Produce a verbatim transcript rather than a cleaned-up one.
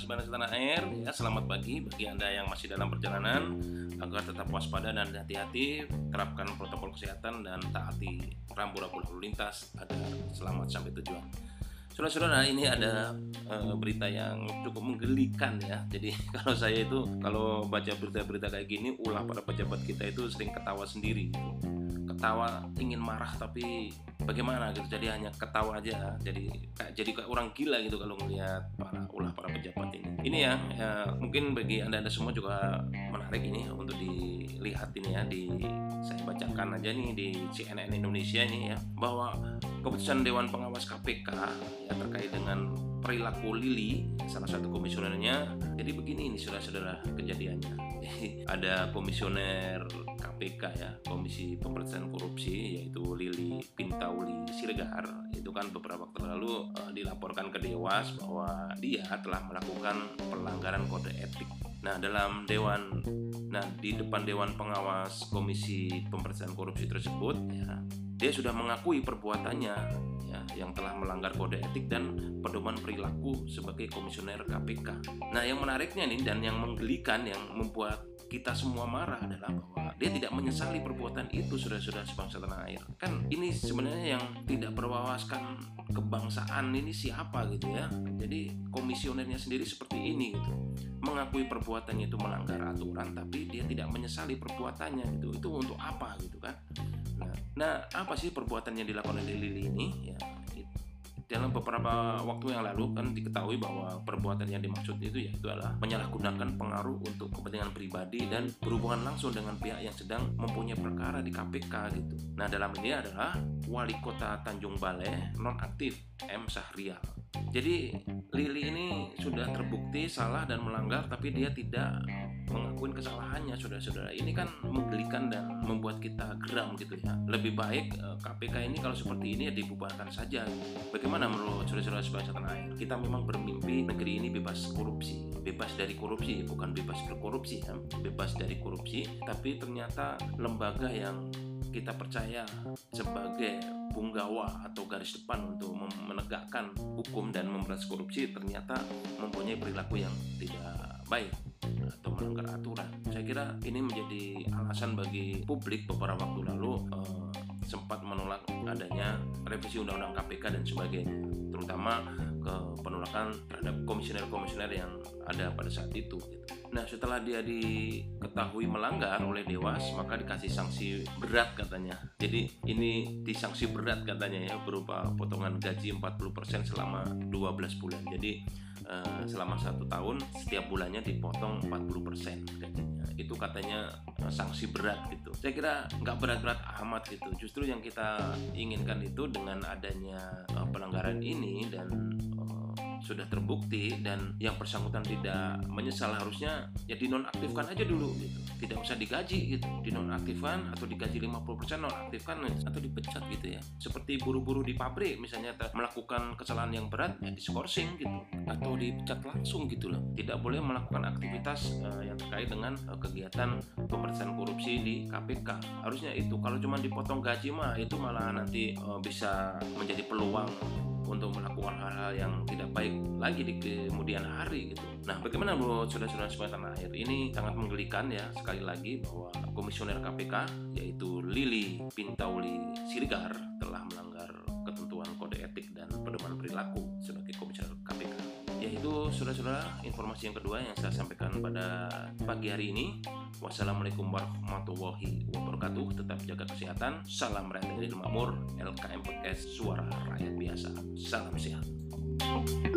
Bangsa Tanah Air, ya selamat pagi bagi Anda yang masih dalam perjalanan, agar tetap waspada dan hati-hati, terapkan protokol kesehatan dan taati rambu-rambu lalu lintas agar selamat sampai tujuan. Saudara-saudara, ini ada uh, berita yang cukup menggelikan ya. Jadi kalau saya itu kalau baca berita-berita kayak gini, ulah para pejabat kita itu sering ketawa sendiri gitu. Ketawa ingin marah tapi bagaimana gitu, jadi hanya ketawa aja, jadi kayak jadi kayak orang gila gitu kalau melihat para ulah para pejabat ini. Ini ya, ya mungkin bagi anda-anda semua juga menarik ini untuk dilihat ini ya, di saya bacakan aja nih di C N N Indonesia ini ya, bahwa keputusan Dewan Pengawas K P K ya terkait dengan perilaku Lili, salah satu komisionernya. Jadi begini ini saudara-saudara kejadiannya. Jadi ada komisioner K P K ya, Komisi Pemberantasan Korupsi, yaitu Lili Pintauli Siregar. Itu kan beberapa waktu lalu uh, dilaporkan ke Dewas bahwa dia telah melakukan pelanggaran kode etik. Nah, dalam dewan nah di depan Dewan Pengawas Komisi Pemberantasan Korupsi tersebut ya, dia sudah mengakui perbuatannya ya, yang telah melanggar kode etik dan pedoman perilaku sebagai komisioner K P K. Nah, yang menariknya nih dan yang menggelikan, yang membuat kita semua marah adalah bahwa dia tidak menyesali perbuatan itu, saudara-saudara sebangsa tanah air. Kan ini sebenarnya yang tidak berwawaskan kebangsaan ini siapa gitu ya. Jadi komisionernya sendiri seperti ini gitu, mengakui perbuatannya itu melanggar aturan tapi dia tidak menyesali perbuatannya gitu. Itu untuk apa gitu kan? Nah, nah apa sih perbuatan yang dilakukan oleh Lili ini ya? Dalam beberapa waktu yang lalu kan diketahui bahwa perbuatan yang dimaksud itu yaitu adalah menyalahgunakan pengaruh untuk kepentingan pribadi dan berhubungan langsung dengan pihak yang sedang mempunyai perkara di K P K gitu. Nah, dalam ini adalah Wali Kota Tanjung Balai nonaktif M Syahrial. Jadi Lili ini sudah terbukti salah dan melanggar tapi dia tidak mengakui kesalahannya, saudara-saudara. Ini kan menggelikan dan membuat kita geram gitu ya. Lebih baik K P K ini kalau seperti ini ya dibubarkan saja. Bagaimana menurut saudara-saudara sebangsa tanah air? Kita memang bermimpi negeri ini bebas korupsi, bebas dari korupsi, bukan bebas berkorupsi ya, bebas dari korupsi. Tapi ternyata lembaga yang kita percaya sebagai punggawa atau garis depan untuk menegakkan hukum dan memberantas korupsi ternyata mempunyai perilaku yang tidak baik atau melanggar aturan. Saya kira ini menjadi alasan bagi publik beberapa waktu lalu eh, sempat menolak adanya revisi undang-undang K P K dan sebagainya, terutama ke penolakan terhadap komisioner-komisioner yang ada pada saat itu gitu. Nah, setelah dia diketahui melanggar oleh Dewas, maka dikasih sanksi berat katanya. Jadi ini disanksi berat katanya ya, berupa potongan gaji empat puluh persen selama dua belas bulan. Jadi eh, selama satu tahun setiap bulannya dipotong empat puluh persen gajinya. Itu katanya eh, sanksi berat gitu. Saya kira nggak berat-berat amat gitu. Justru yang kita inginkan itu dengan adanya eh, pelanggaran ini dan sudah terbukti dan yang bersangkutan tidak menyesal, harusnya ya dinonaktifkan aja dulu gitu, tidak usah digaji gitu, dinonaktifkan atau digaji lima puluh persen, nonaktifkan atau dipecat gitu ya. Seperti buru-buru di pabrik misalnya melakukan kesalahan yang berat ya diskorsing gitu atau dipecat langsung gitu loh. Tidak boleh melakukan aktivitas uh, yang terkait dengan uh, kegiatan pemberantasan korupsi di K P K. Harusnya itu, kalau cuma dipotong gaji mah itu malah nanti uh, bisa menjadi peluang untuk melakukan hal-hal yang tidak baik lagi di kemudian hari gitu. Nah, bagaimana menurut saudara-saudara sebangsa tanah air? Ini sangat menggelikan ya, sekali lagi bahwa komisioner K P K yaitu Lili Pintauli Siregar telah melanggar ketentuan kode etik dan pedoman perilaku sebagai komisioner K P K. Yaitu saudara-saudara informasi yang kedua yang saya sampaikan pada pagi hari ini. Wassalamualaikum warahmatullahi wabarakatuh. Tetap jaga kesehatan. Salam rakyat adil makmur. L K M Podcast, suara rakyat biasa. Salam sehat.